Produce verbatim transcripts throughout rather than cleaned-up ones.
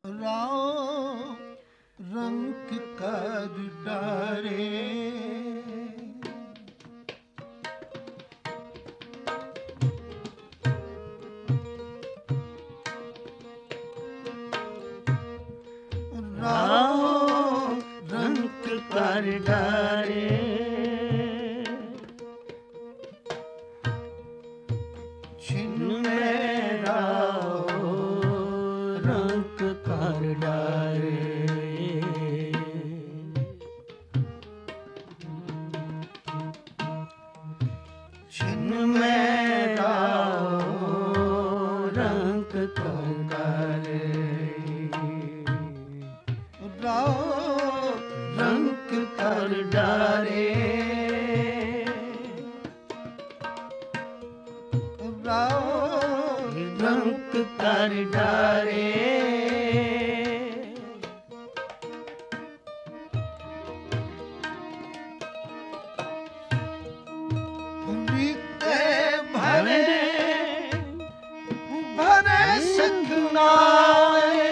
राव रंग कर डारे राव रंग कर डारे छिन में राव रंग कर डारे छिन में राव रंग कर डारे राव रंग कर डारे राव रंग कर डारे रीते भरे भरे सकनाए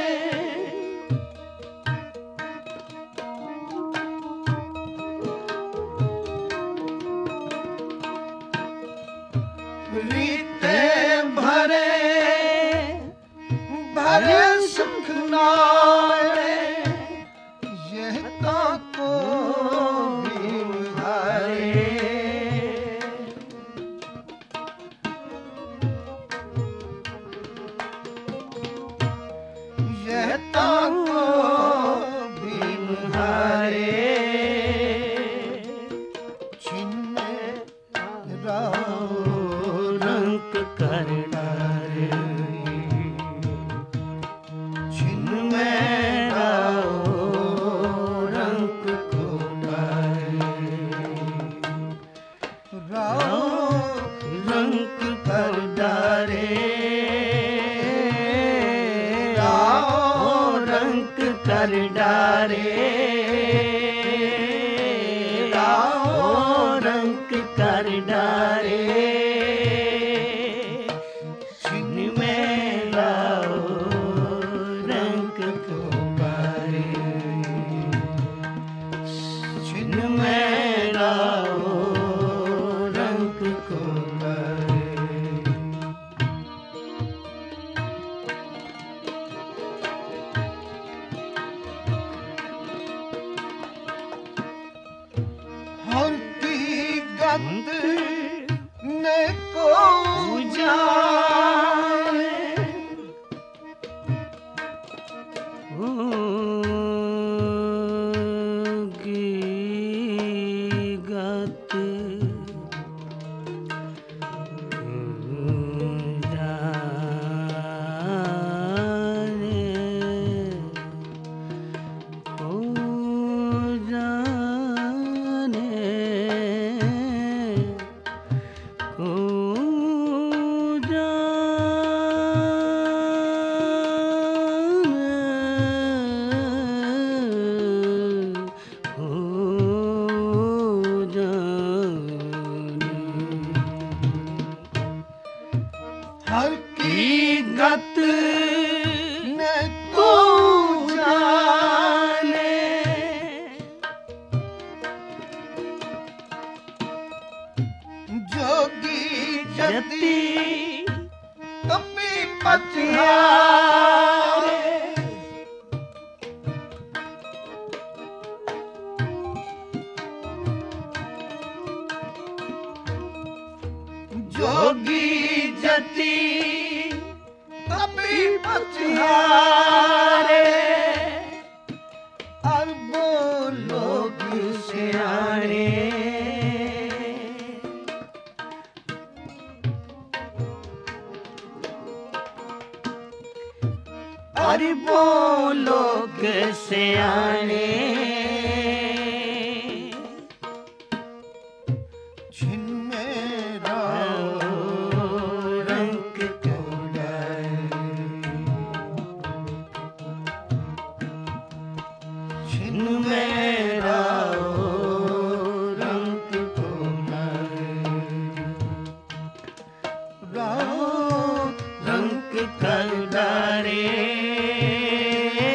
रीते भरे भरे सुखनाए यह ताको बिहारे यह ताको बिहारे छिन्ने राव रंग कर डारे छिन में राव रंग को डारे राव रंग कर डारे राव रंग कर डारे राव रंग कर डारे छिन में राव रंग को डारे छिन में राव रंग को डारे हर की गंद ने को जाने की गत जाने को जाने को जाने को जाने हर की गत ने को जाने जोगी जति कपि पथियारे जोगी जति कपि पथियारे अरबो लोग सियाने अरबो लोग सियाने छिन में राव रंग को डारे छिन में राव रंग को डारे राव रंग कर डारे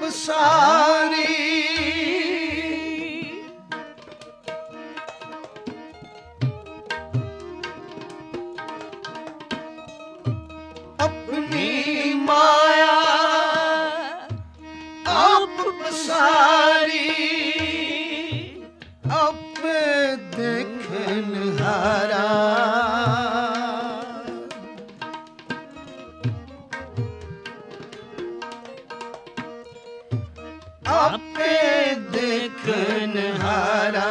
सारी अपनी माया आप सारी आप देखन हारा आपे देखन हारा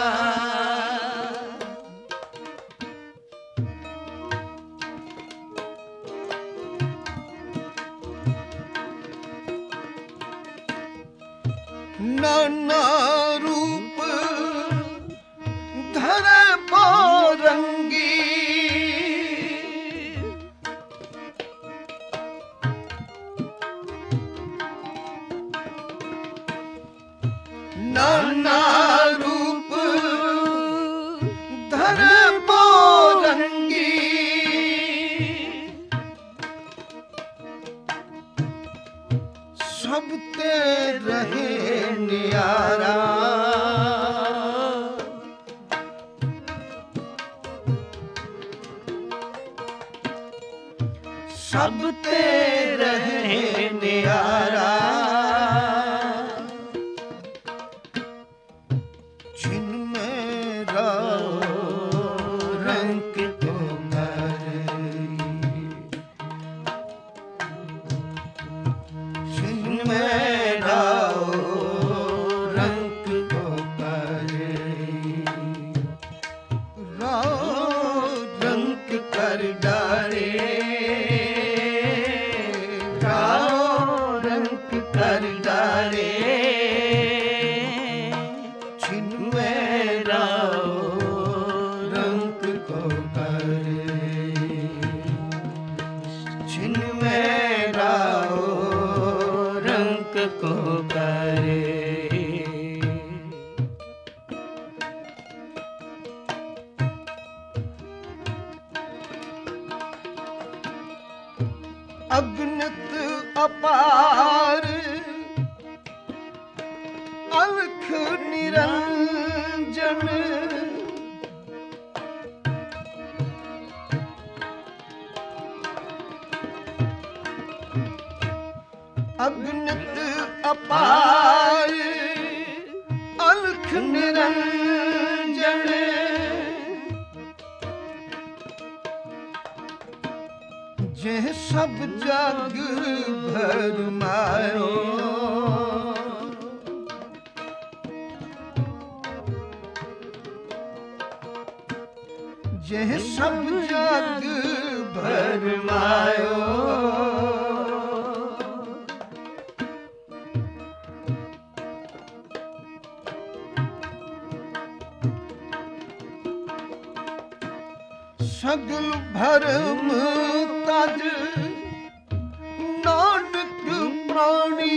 नाना रूप धरे बहुरंगी नाना रूप धरे बहुरंगी सब ते रहे न्यारा सब ते रहे न्यारा छिन मेरा रंग तो छिन मेरा रंग को राव रंग कर डारे राव रंग कर डारे छिन मेरा रंग को करे छिन मेरा रंग को करे अगणित अपार अलख निरंजन अगणित अपार अलख निरंजन जे सब जग भरमायो जे सब जग भरमायो सगल भरम तज नानक प्राणी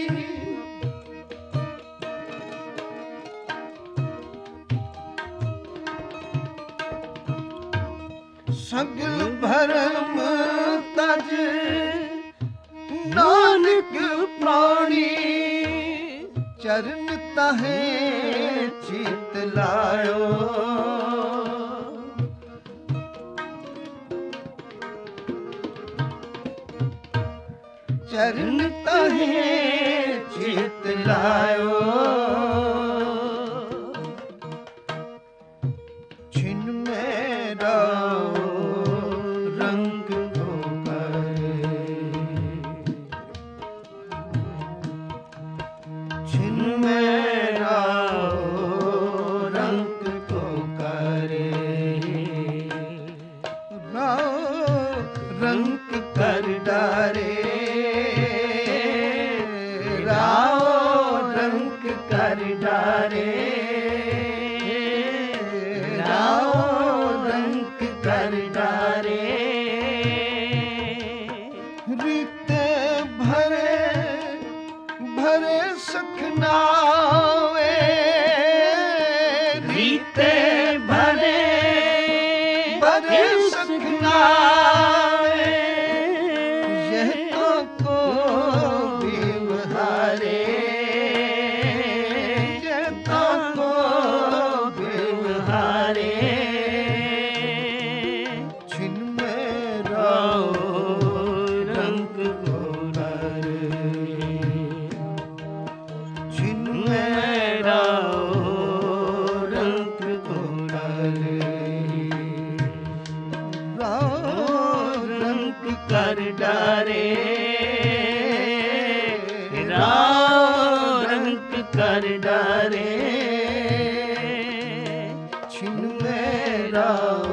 सगल भरम तज नानक प्राणी चरण तहे चित लायो चरण तहे चित लायो छिन मेरा रंग को करे छिन मेरा रंग को करे रंग कर डारे कर डारे राव रंग कर डारे रीते भरे भरे सखनावे रीते भरे भरे सखनावे यह तो को व्यवहार डारे जेता को बिहारे छिन मेरा रंग को डारे छिन मेरा रंग को डारे रंग कर डारे रंग कर डारे छिन मेरा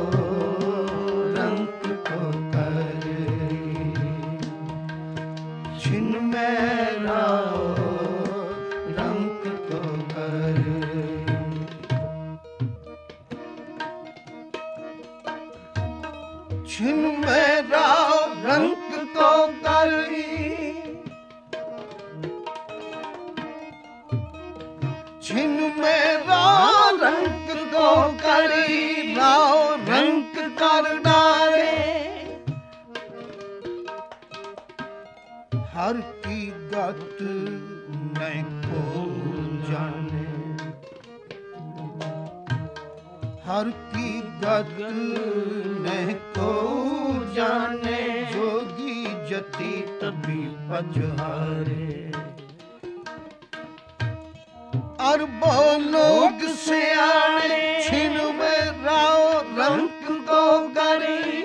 रंग को करे छिन मेरा रंग को करे छिन मेरा रंग को करी छिन मेरा रंग को करी राव रंग कर डारे हर की गत नहीं को जाने हर की गत नहीं को जाने जोगी जति तभी पजहारे अरबो लोग से आने छिन मेरा रंग को करी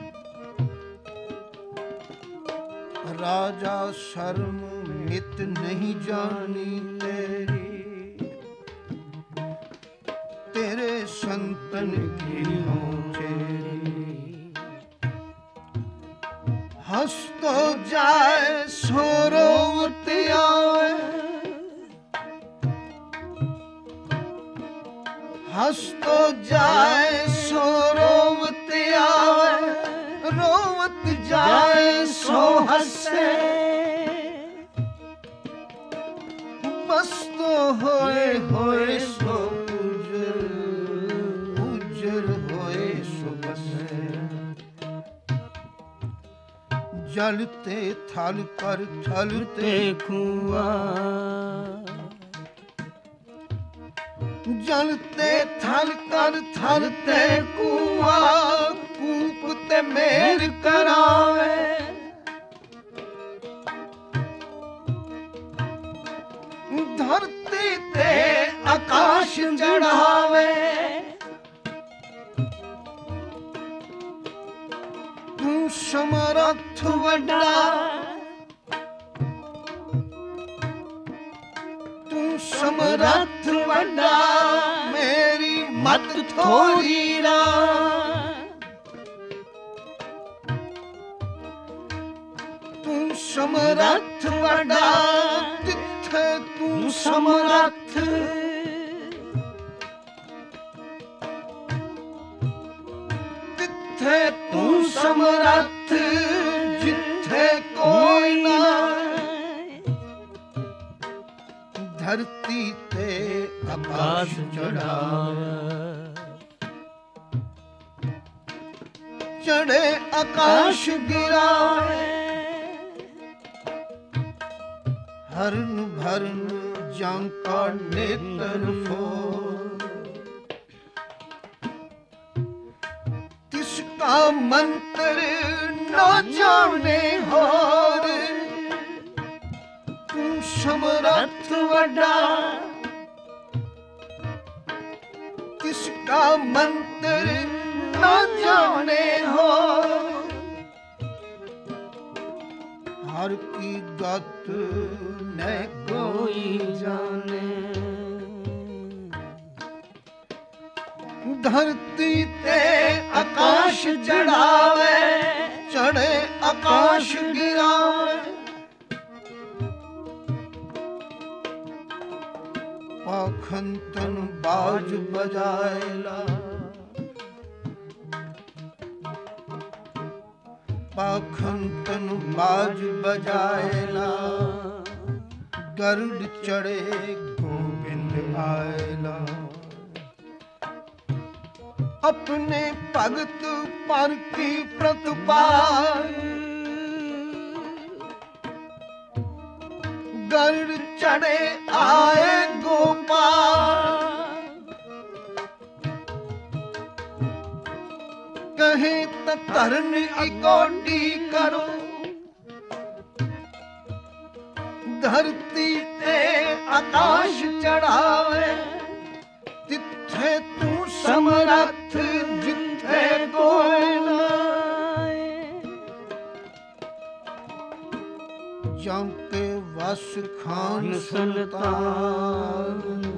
राजा शर्म मित नहीं जानी तेरी तेरे संतन की हो चेरी हंस तो जाए सोरोवत आए हंस तो जाए सो रोवत आए रोवत जाए सो हंसे बस तो होए होए सो उजर उजर होए सो बसे जलते थल पर थलते कुआं जलते थल कर थलते कुआं कूपते मेर करावे धरती ते आकाश चढ़ावे तू समर्थ वड्डा तू समर्थ वड्डा मेरी मत थोड़ी रा तू समर्थ वड्डा तिथे तू समर्थ तिथे तू समर्थ जिथे कोई ना धरती ते आकाश चढ़ावे चढ़े आकाश गिरावे हरन भरन जांका नेत्र फो तिसका मंत्र न जाने होर तू समर्थ वड्डा किसका मंत्र न जाने हो हर की गत न कोई जाने धरती ते आकाश चढ़ावे चढ़े आकाश गिरावे पाखंतन बाज बजाएला पाखंतन बाज बजाएला गरुड़ चढ़े गोविंद आएला अपने भगत पर की प्रतिभा गरुड़ चढ़े आए गोपाल, कहे त धरन इकोटी करो, धरती ते आकाश चढ़ावे, तिथे तू समरथ जिथे कोई नाए। जंके वस खान सुल्तान,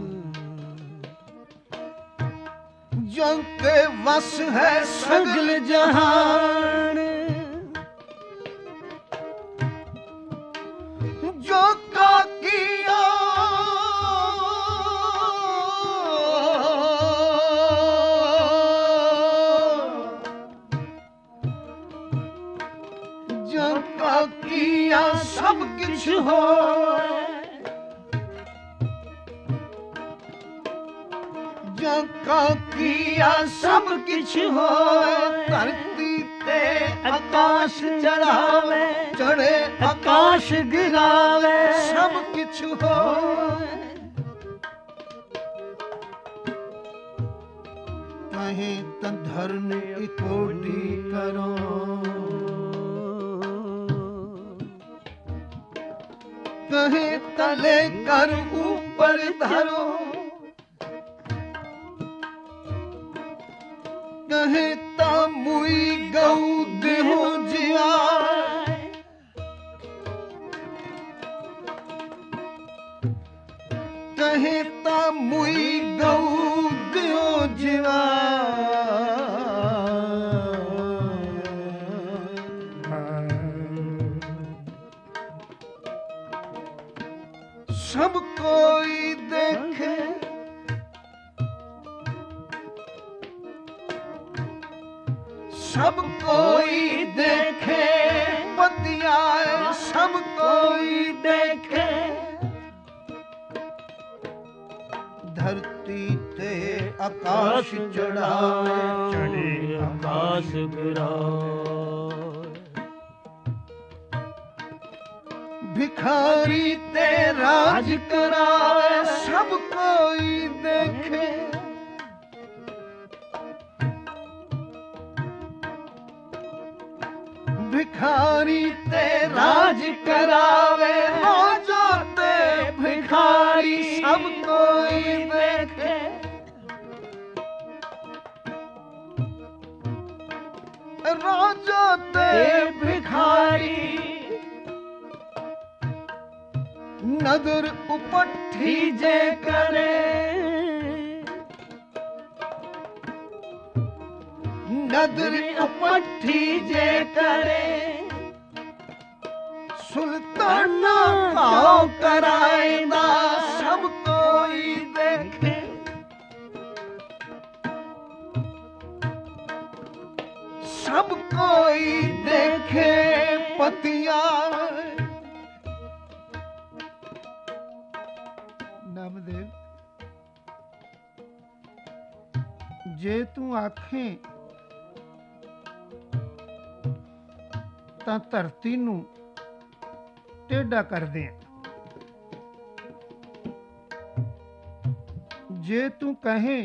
जंके वस है सगल जहान, जो का किया जो का किया सब किछ हो, जो का किया सब किछ हो। धरती ते आकाश चढ़ावे, चढ़े आकाश गिरावे, सब किछ हो। कहे त धरन इकोटी करो, कहे तले कर ऊपर धरो, कहे ता मुई गऊ देहो जिया, कहे ता मुई गऊ देहो जिया। सब कोई देखे, सब कोई देखे, पतिया सब कोई देखे। धरती ते आकाश चढ़ाए, चढ़े आकाश गिराए। भिखारी ते राज कराए, सब कोई देखे। भिखारी ते राज करावे, राजा ते भिखारी सब कोई देखे। राजा ते भिखारी नदर उपट्ठी जे करे, नदर उपट्ठी जे करे। सुल्ताना भाव कराएगा, सब कोई देखे। सब कोई देखे पतिया। नामदेव जे तू आखें ਤਾਂ ਧਰਤੀ ਨੂੰ ਟੇਢਾ ਕਰਦੇ ਆ, ਜੇ ਤੂੰ ਕਹੇ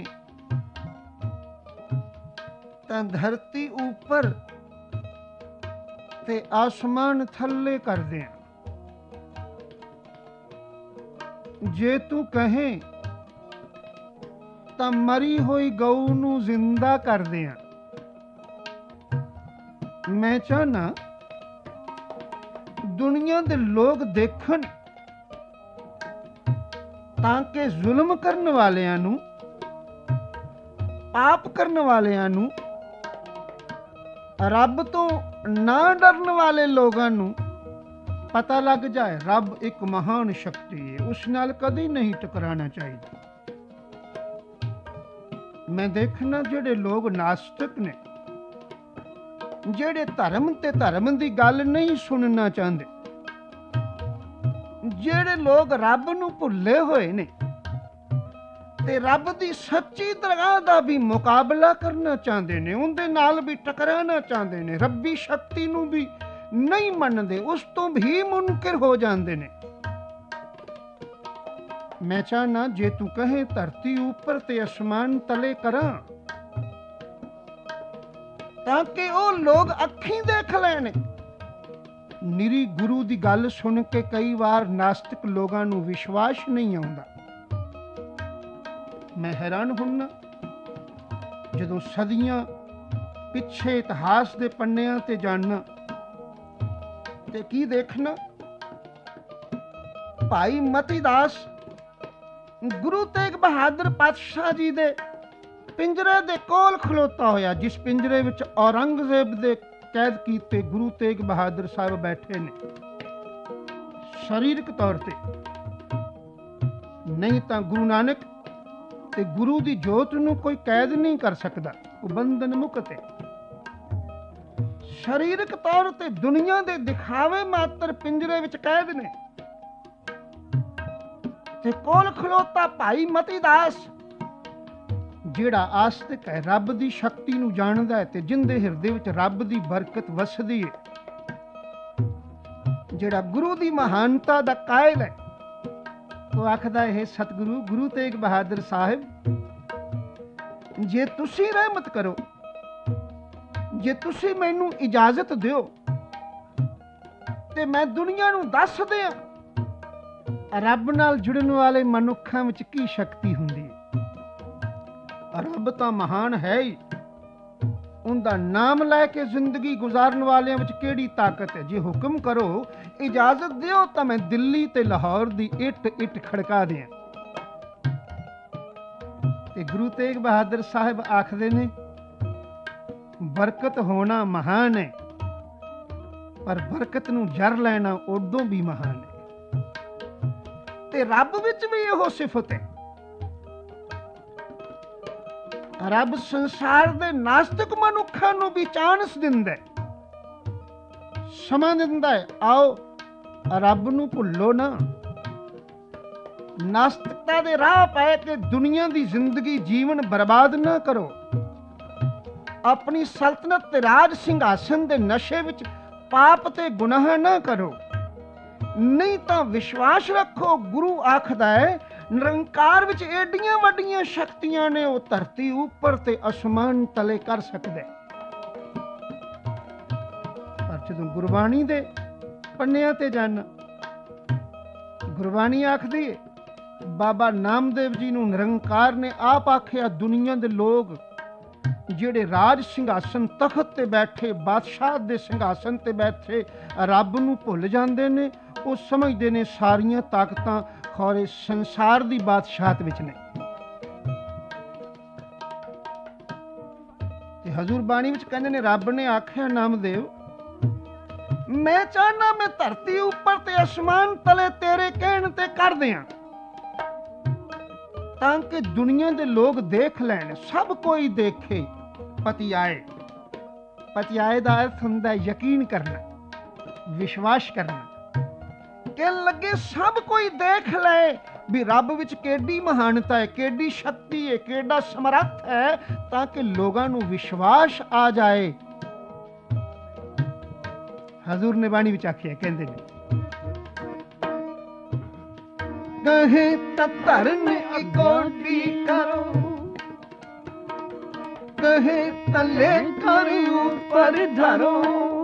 ਤਾਂ ਧਰਤੀ ਉੱਪਰ ਤੇ ਆਸਮਾਨ ਥੱਲੇ ਕਰਦੇ ਆ, ਜੇ ਤੂੰ ਕਹੇ ਤਾਂ ਮਰੀ ਹੋਈ ਗਊ ਨੂੰ ਜ਼ਿੰਦਾ ਕਰਦੇ ਆ। ਮੈਂ ਚਾਹਨਾ ਦੁਨੀਆ ਦੇ ਲੋਕ ਦੇਖਣ ਤਾਂ ਕਿ ਜ਼ੁਲਮ ਕਰਨ ਵਾਲਿਆਂ ਨੂੰ, ਪਾਪ ਕਰਨ ਵਾਲਿਆਂ ਨੂੰ, ਰੱਬ ਤੋਂ ਨਾ ਡਰਨ ਵਾਲੇ ਲੋਕਾਂ ਨੂੰ ਪਤਾ ਲੱਗ ਜਾਏ ਰੱਬ ਇੱਕ ਮਹਾਨ ਸ਼ਕਤੀ ਹੈ, ਉਸ ਨਾਲ ਕਦੀ ਨਹੀਂ ਟਕਰਾਉਣਾ ਚਾਹੀਦਾ। ਮੈਂ ਦੇਖਣਾ ਜਿਹੜੇ ਲੋਕ ਨਾਸਤਿਕ ਨੇ, ਜਿਹੜੇ ਧਰਮ ਤੇ ਧਰਮ ਦੀ ਗੱਲ ਨਹੀਂ ਸੁਣਨਾ ਚਾਹੁੰਦੇ, ਜਿਹੜੇ ਲੋਕ ਰੱਬ ਨੂੰ ਭੁੱਲੇ ਹੋਏ ਨੇ ਤੇ ਰੱਬ ਦੀ ਸੱਚੀ ਦਰਗਾਹ ਦਾ ਵੀ ਮੁਕਾਬਲਾ ਕਰਨਾ ਚਾਹੁੰਦੇ ਨੇ, ਉਹਦੇ ਨਾਲ ਵੀ ਟਕਰਾਉਣਾ ਚਾਹੁੰਦੇ ਨੇ, ਰੱਬੀ ਸ਼ਕਤੀ ਨੂੰ ਵੀ ਨਹੀਂ ਮੰਨਦੇ, ਉਸ ਤੋਂ ਵੀ ਮੁਨਕਿਰ ਹੋ ਜਾਂਦੇ ਨੇ, ਮੈਂ ਚਾਹਨਾ ਜੇ ਤੂੰ ਕਹੇ ਧਰਤੀ ਉੱਪਰ ਤੇ ਅਸਮਾਨ ਤਲੇ ਕਰਾਂ, ਤਾਂ ਕਿ ਉਹ ਲੋਕ ਅੱਖੀਂ ਦੇਖ ਲੈਣ। ਨਿਰੀ ਗੁਰੂ ਦੀ ਗੱਲ ਸੁਣ ਕੇ ਕਈ ਵਾਰ ਨਾਸਤਿਕ ਲੋਕਾਂ ਨੂੰ ਵਿਸ਼ਵਾਸ ਨਹੀਂ ਆਉਂਦਾ। ਮੈਂ ਹੈਰਾਨ ਹੁੰਨਾ ਜਦੋਂ ਸਦੀਆਂ ਪਿੱਛੇ ਇਤਿਹਾਸ ਦੇ ਪੰਨਿਆਂ ਤੇ ਜਾਣਾ ਤੇ ਕੀ ਦੇਖਣਾ, ਭਾਈ ਮਤੀ ਦਾਸ ਗੁਰੂ ਤੇਗ ਬਹਾਦਰ ਪਾਤਸ਼ਾਹ ਜੀ ਦੇ ਪਿੰਜਰੇ ਦੇ ਕੋਲ ਖਲੋਤਾ ਹੋਇਆ, ਜਿਸ ਪਿੰਜਰੇ ਵਿੱਚ ਔਰੰਗਜ਼ੇਬ ਦੇ ਕੈਦ ਕੀਤੇ ਗੁਰੂ ਤੇਗ ਬਹਾਦਰ ਸਾਹਿਬ ਬੈਠੇ ਨੇ। ਸਰੀਰਕ ਤੌਰ ਤੇ ਨਹੀਂ ਤਾਂ ਗੁਰੂ ਨਾਨਕ ਤੇ ਗੁਰੂ ਦੀ ਜੋਤ ਨੂੰ ਕੋਈ ਕੈਦ ਨਹੀਂ ਕਰ ਸਕਦਾ, ਉਹ ਬੰਧਨ ਮੁਕਤ ਹੈ। ਸਰੀਰਕ ਤੌਰ ਤੇ ਦੁਨੀਆ ਦੇ ਦਿਖਾਵੇ ਮਾਤਰ ਪਿੰਜਰੇ ਵਿੱਚ ਕੈਦ ਨੇ, ਤੇ ਕੋਲ ਖਲੋਤਾ ਭਾਈ ਮਤੀ ਦਾਸ ਜਿਹੜਾ ਆਸਤਿਕ ਹੈ, ਰੱਬ ਦੀ ਸ਼ਕਤੀ ਨੂੰ ਜਾਣਦਾ ਹੈ ਤੇ ਜਿੰਦੇ ਹਿਰਦੇ ਵਿੱਚ ਰੱਬ ਦੀ ਬਰਕਤ ਵਸਦੀ ਹੈ, ਜਿਹੜਾ ਗੁਰੂ ਦੀ ਮਹਾਨਤਾ ਦਾ ਕਾਇਲ ਹੈ। ਉਹ ਆਖਦਾ ਹੈ, ਸਤਿਗੁਰੂ ਗੁਰੂ ਤੇਗ ਬਹਾਦਰ ਸਾਹਿਬ, ਜੇ ਤੁਸੀਂ ਰਹਿਮਤ ਕਰੋ, ਜੇ ਤੁਸੀਂ ਮੈਨੂੰ ਇਜਾਜ਼ਤ ਦਿਓ ਤੇ ਮੈਂ ਦੁਨੀਆ ਨੂੰ ਦੱਸ ਦਿਆਂ ਰੱਬ ਨਾਲ ਜੁੜਨ ਵਾਲੇ ਮਨੁੱਖਾਂ ਵਿੱਚ ਕੀ ਸ਼ਕਤੀ ਹੁੰਦੀ ਹੈ। ਰੱਬ ਤਾਂ ਮਹਾਨ ਹੈ ਹੀ, ਉਹਦਾ ਨਾਮ ਲੈ ਕੇ ਜ਼ਿੰਦਗੀ ਗੁਜ਼ਾਰਨ ਵਾਲਿਆਂ ਵਿੱਚ ਕਿਹੜੀ ਤਾਕਤ ਹੈ। ਜੇ ਹੁਕਮ ਕਰੋ, ਇਜਾਜ਼ਤ ਦਿਓ ਤਾਂ ਮੈਂ ਦਿੱਲੀ ਤੇ ਲਾਹੌਰ ਦੀ ਇੱਟ ਇੱਟ ਖੜਕਾ ਦਿਆਂ। ਤੇ ਗੁਰੂ ਤੇਗ ਬਹਾਦਰ ਸਾਹਿਬ ਆਖਦੇ ਨੇ, ਬਰਕਤ ਹੋਣਾ ਮਹਾਨ ਹੈ, ਪਰ ਬਰਕਤ ਨੂੰ ਜਰ ਲੈਣਾ ਉਦੋਂ ਵੀ ਮਹਾਨ ਹੈ। ਤੇ ਰੱਬ ਵਿੱਚ ਵੀ ਇਹੋ ਸਿਫਤ ਹੈ। ਰੱਬ ਸੰਸਾਰ ਦੇ ਨਾਸਤਿਕ ਮਨੁੱਖਾਂ ਨੂੰ ਵੀ ਚਾਂਸ ਦਿੰਦਾ, ਸਮਾਂ ਦਿੰਦਾ ਹੈ, ਆਓ ਰੱਬ ਨੂੰ ਭੁੱਲੋ ਨਾ, ਨਾਸਤਿਕਤਾ ਦੇ ਰਾਹ ਪੈ ਕੇ ਦੁਨੀਆ ਦੀ ਜ਼ਿੰਦਗੀ ਜੀਵਨ ਬਰਬਾਦ ਨਾ ਕਰੋ। ਆਪਣੀ ਸਲਤਨਤ ਤੇ ਰਾਜ ਸਿੰਘਾਸਨ ਦੇ ਨਸ਼ੇ ਵਿੱਚ ਪਾਪ ਤੇ ਗੁਨਾਹ ਨਾ ਕਰੋ, ਨਹੀਂ ਤਾਂ ਵਿਸ਼ਵਾਸ ਰੱਖੋ, ਗੁਰੂ ਆਖਦਾ ਹੈ ਨਿਰੰਕਾਰ ਵਿੱਚ ਏਡੀਆਂ ਵੱਡੀਆਂ ਸ਼ਕਤੀਆਂ ਨੇ, ਉਹ ਧਰਤੀ ਉੱਪਰ ਤੇ ਅਸਮਾਨ ਤਲੇ ਕਰ ਸਕਦਾ। ਪਰ ਜਦੋਂ ਗੁਰਬਾਣੀ ਦੇ ਪੰਨਿਆਂ ਤੇ ਜਾਣਾ, ਗੁਰਬਾਣੀ ਆਖਦੀ ਹੈ, ਬਾਬਾ ਨਾਮਦੇਵ ਜੀ ਨੂੰ ਨਿਰੰਕਾਰ ਨੇ ਆਪ ਆਖਿਆ, ਦੁਨੀਆ ਦੇ ਲੋਕ ਜਿਹੜੇ ਰਾਜ ਸਿੰਘਾਸਨ ਤਖਤ ਤੇ ਬੈਠੇ, ਬਾਦਸ਼ਾਹ ਦੇ ਸਿੰਘਾਸਨ ਤੇ ਬੈਠੇ ਰੱਬ ਨੂੰ ਭੁੱਲ ਜਾਂਦੇ ਨੇ। ਉਹ ਸਮਝਦੇ ਨੇ ਸਾਰੀਆਂ ਤਾਕਤਾਂ ਖੌਰੇ ਸੰਸਾਰ ਦੀ ਬਾਦਸ਼ਾਹਤ ਵਿੱਚ ਨੇ। ਤੇ ਹਜ਼ੂਰ ਬਾਣੀ ਵਿੱਚ ਕਹਿੰਦੇ ਨੇ, ਰੱਬ ਨੇ ਆਖਿਆ ਨਾਮਦੇਵ, ਮੈਂ ਚਾਹਨਾ ਮੈਂ ਧਰਤੀ ਉੱਪਰ ਤੇ ਅਸਮਾਨ ਤਲੇ ਤੇਰੇ ਕਹਿਣ ਤੇ ਕਰ ਦਿਆਂ, ਤਾਂ ਕਿ ਦੁਨੀਆ ਦੇ ਲੋਕ ਦੇਖ ਲੈਣ, ਸਭ ਕੋਈ ਦੇਖੇ। ਪਤੀ ਆਏ, ਪਤੀ ਆਏ ਦਾ ਅਰਥ ਹੁੰਦਾ ਯਕੀਨ ਕਰਨਾ, ਵਿਸ਼ਵਾਸ ਕਰਨਾ। ਕਹਿਣ ਲੱਗੇ ਸਭ ਕੋਈ ਦੇਖ ਲੈ ਵੀ ਰੱਬ ਵਿੱਚ ਕਿਹੜੀ ਮਹਾਨਤਾ ਹੈ, ਕਿਹੜੀ ਸ਼ਕਤੀ ਹੈ, ਕਿਹੜਾ ਸਮਰੱਥ ਹੈ, ਤਾਂ ਕਿ ਲੋਕਾਂ ਨੂੰ ਵਿਸ਼ਵਾਸ ਆ ਜਾਏ। ਹਜ਼ੂਰ ਨੇ ਬਾਣੀ ਵਿੱਚ ਆਖਿਆ, ਕਹਿੰਦੇ ਨੇ, ਕਹੇ ਤਾਂ ਧਰਨ ਅਗੋਡੀ ਕਰੋ, ਕਹੇ ਤਲੇ ਕਰ ਉੱਪਰ ਧਰੋ,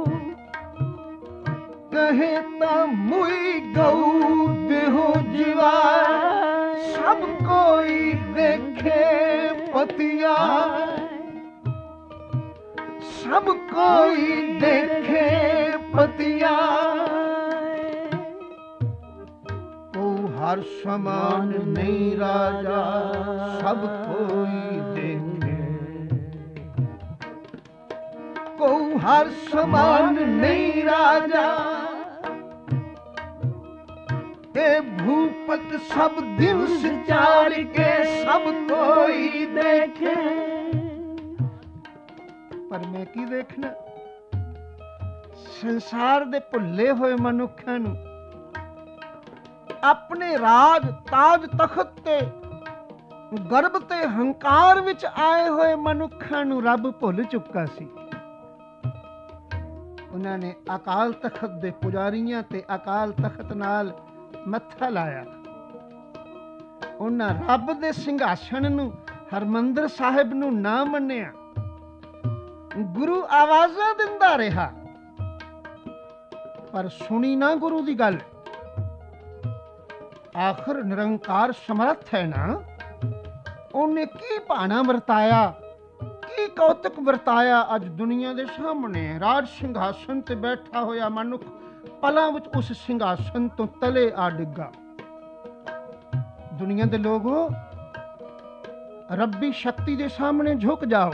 ਕਹੇ ਤਾਂ ਮੁਈ ਗਊ ਦੇਹੋ ਜੀਵਾ, ਸਭ ਕੋਈ ਦੇਖੇ ਪਤਿਆ, ਸਭ ਕੋਈ ਦੇਖੇ ਪਤਿਆ। ਹਰ ਸਮਾਨ ਨਹੀਂ ਰਾਜਾ, ਸਭ ਕੋਈ ਦੇਖੇ, ਕੋ ਹਰ ਸਮਾਨ ਨਹੀਂ ਰਾਜਾ, ਇਹ ਭੂਪਤ ਸਭ ਦਿਵਸ ਚਾਰ ਕੇ, ਸਭ ਕੋਈ ਦੇਖੇ। ਪਰ ਮੈਂ ਕੀ ਦੇਖਣਾ, ਸੰਸਾਰ ਦੇ ਭੁੱਲੇ ਹੋਏ ਮਨੁੱਖਾਂ ਨੂੰ, ਆਪਣੇ ਰਾਜ ਤਾਜ ਤਖਤ ਤੇ ਗਰਭ ਤੇ ਹੰਕਾਰ ਵਿੱਚ ਆਏ ਹੋਏ ਮਨੁੱਖਾਂ ਨੂੰ ਰੱਬ ਭੁੱਲ ਚੁੱਕਾ ਸੀ। ਉਹਨਾਂ ਨੇ ਅਕਾਲ ਤਖਤ ਦੇ ਪੁਜਾਰੀਆਂ ਤੇ ਅਕਾਲ ਤਖਤ ਨਾਲ ਮੱਥਾ ਲਾਇਆ। ਉਹਨਾਂ ਰੱਬ ਦੇ ਸਿੰਘਾਸਣ ਨੂੰ, ਹਰਮੰਦਰ ਸਾਹਿਬ ਨੂੰ ਨਾ ਮੰਨਿਆ। ਗੁਰੂ ਆਵਾਜ਼ਾਂ ਦਿੰਦਾ ਰਿਹਾ ਪਰ ਸੁਣੀ ਨਾ ਗੁਰੂ ਦੀ ਗੱਲ। ਆਖਰ ਨਿਰੰਕਾਰ ਸਮਰੱਥ ਹੈ ਨਾ, ਉਹਨੇ ਕੀ ਭਾਣਾ ਵਰਤਾਇਆ, ਕੀ ਕੌਤਕ ਵਰਤਾਇਆ। ਅੱਜ ਦੁਨੀਆ ਦੇ ਸਾਹਮਣੇ ਰਾਜ ਸਿੰਘਾਸਨ ਤੇ ਬੈਠਾ ਹੋਇਆ ਮਨੁੱਖ ਪਲਾਂ ਵਿੱਚ ਉਸ ਸਿੰਘਾਸਨ ਤੋਂ ਤਲੇ ਆ ਡਿੱਗਾ। ਦੁਨੀਆ ਦੇ ਲੋਗੋ, ਰੱਬੀ ਸ਼ਕਤੀ ਦੇ ਸਾਹਮਣੇ ਝੁਕ ਜਾਓ,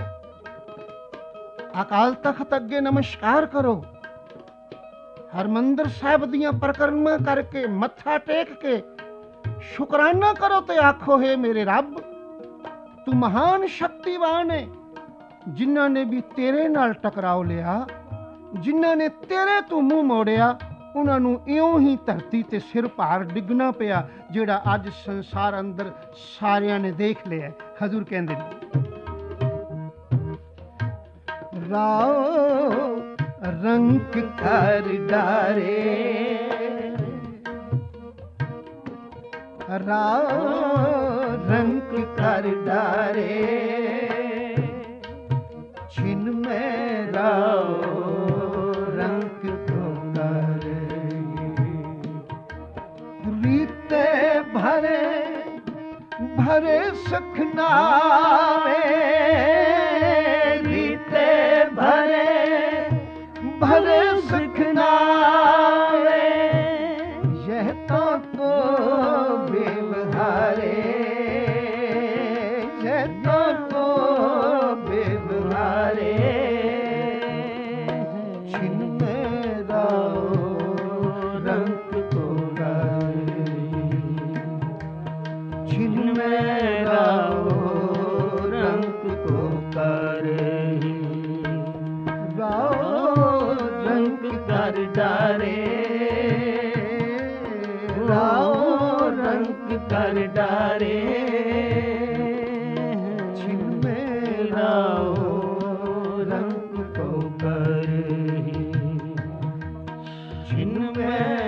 ਅਕਾਲ ਤਖਤ ਅੱਗੇ ਨਮਸਕਾਰ ਕਰੋ, ਹਰਮੰਦਰ ਸਾਹਿਬ ਦੀਆਂ ਪਰਿਕਰਮਾ ਕਰਕੇ ਮੱਥਾ ਟੇਕ ਕੇ ਸ਼ੁਕਰਾਨਾ ਕਰੋ ਤੇ ਆਖੋ, ਹੈ ਮੇਰੇ ਰੱਬ, ਤੂੰ ਮਹਾਨ ਸ਼ਕਤੀਵਾਨ ਹੈ। ਜਿਨ੍ਹਾਂ ਨੇ ਵੀ ਤੇਰੇ ਨਾਲ ਟਕਰਾਓ ਲਿਆ, ਜਿਨ੍ਹਾਂ ਨੇ ਤੇਰੇ ਤੋਂ ਮੂੰਹ ਮੋੜਿਆ, ਉਹਨਾਂ ਨੂੰ ਇਉਂ ਹੀ ਧਰਤੀ ਤੇ ਸਿਰ ਭਾਰ ਡਿੱਗਣਾ ਪਿਆ, ਜਿਹੜਾ ਅੱਜ ਸੰਸਾਰ ਅੰਦਰ ਸਾਰਿਆਂ ਨੇ ਦੇਖ ਲਿਆ। ਹਜ਼ੂਰ ਕਹਿੰਦੇ ਨੇ, ਰਾਓ ਰੰਗ ਕਰ ਡਾਰੇ, ਰਾਓ ਰੰਗ ਕਰ ਡਾਰੇ, छिन में राओ रंग को करे। रीते भरे भरे सखनावे, रीते भरे भरे सखनावे, यह तो को बेवहारे, यह तो को बेवहारे। छिन मेरा रंग को करे, छिन मेरा रंग को करे, राओ रंग कर डारे, राओ रंग कर डारे, छिन मेरा रंग को करे, छिन मेरा